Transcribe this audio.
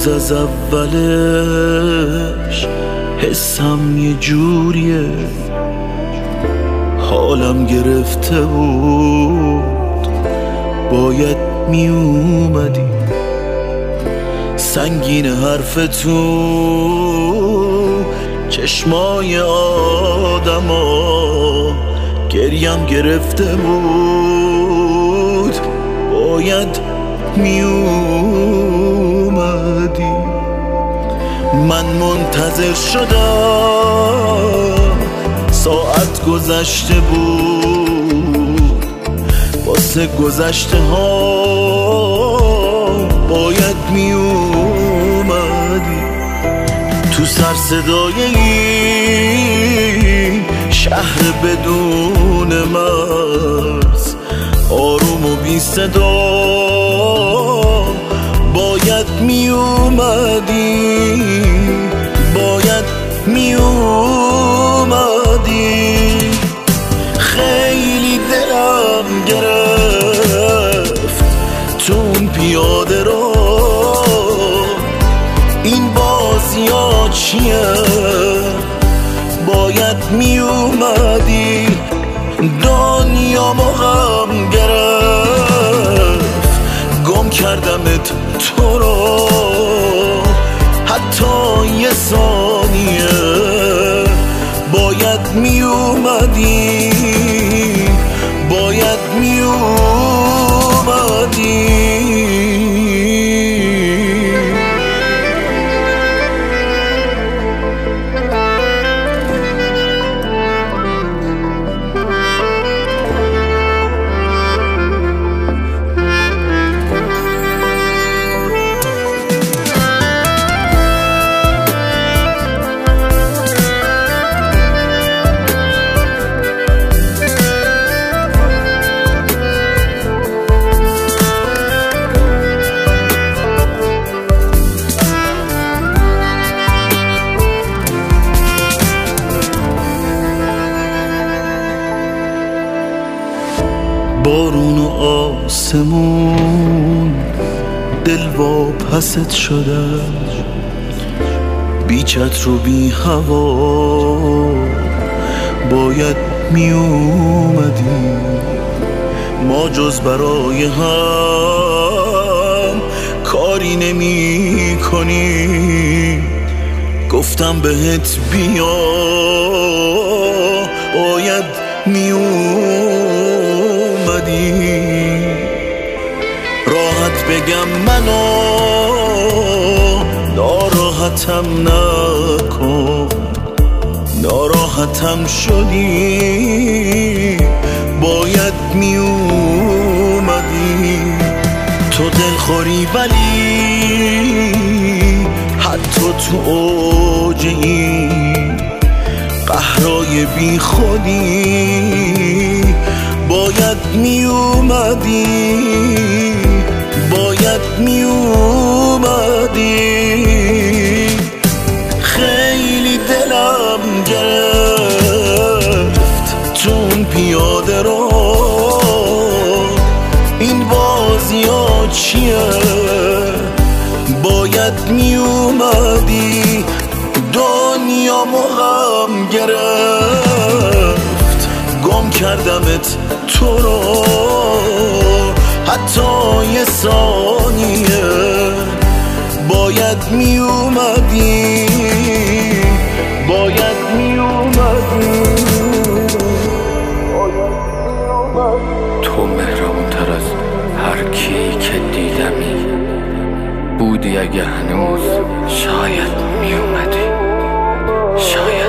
هنوز از اولش حسم یه جوریه، حالم گرفته بود باید می اومدی. سنگین حرف تو چشمای آدما، گریم گرفته بود باید می اومدی. من منتظر شدم ساعت گذشته بود، واسه گذشته ها باید می اومدی. تو سر صدای این شهر بدون مرز، آروم و بی صدا باید می اومدی، باید می اومدی. خیلی دلم گرفت تو اون پیاده رو، این بازی ها چیه باید می اومدی. دنیا ما غم گرفت، گم کردمت تو رو، حتی یه ثانیه باید می اومدی، باید می اومدی. بارون و آسمون دل واپست شدن، بی چتر و بی هوا باید می اومدی. ما جز برای هم کاری نمی کنی، گفتم بهت بیا باید می راحت بگم منو ناراحتم نکن، ناراحتم شدی باید می اومدی. تو دلخوری ولی حتی تو اوج این قهرای بی خودی باید می اومدی، باید می اومدی. خیلی دلم گرفت تو اون پیاده رو، این بازی ها چیه باید می اومدی. دنیا غم گرفت، گم کردمت تو رو، حتی یه ثانیه باید می اومدی، باید می اومدی. تو مهربونتر از هر کی که دیدمی بودی، اگه هنوز شاید می اومدی، شاید